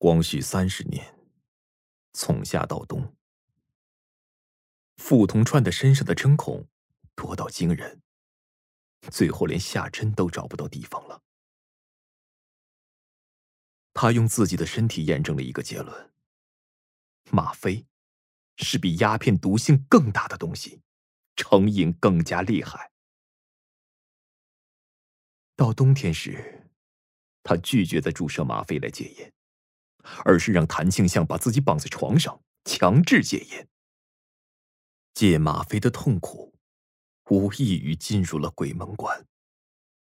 光绪30年，从夏到冬，傅同川的身上的针孔多到惊人，最后连下针都找不到地方了。他用自己的身体验证了一个结论：吗啡是比鸦片毒性更大的东西，成瘾更加厉害。到冬天时，他拒绝再注射吗啡来戒烟，而是让谭庆相把自己绑在床上，强制戒烟。戒吗啡的痛苦，无异于进入了鬼门关。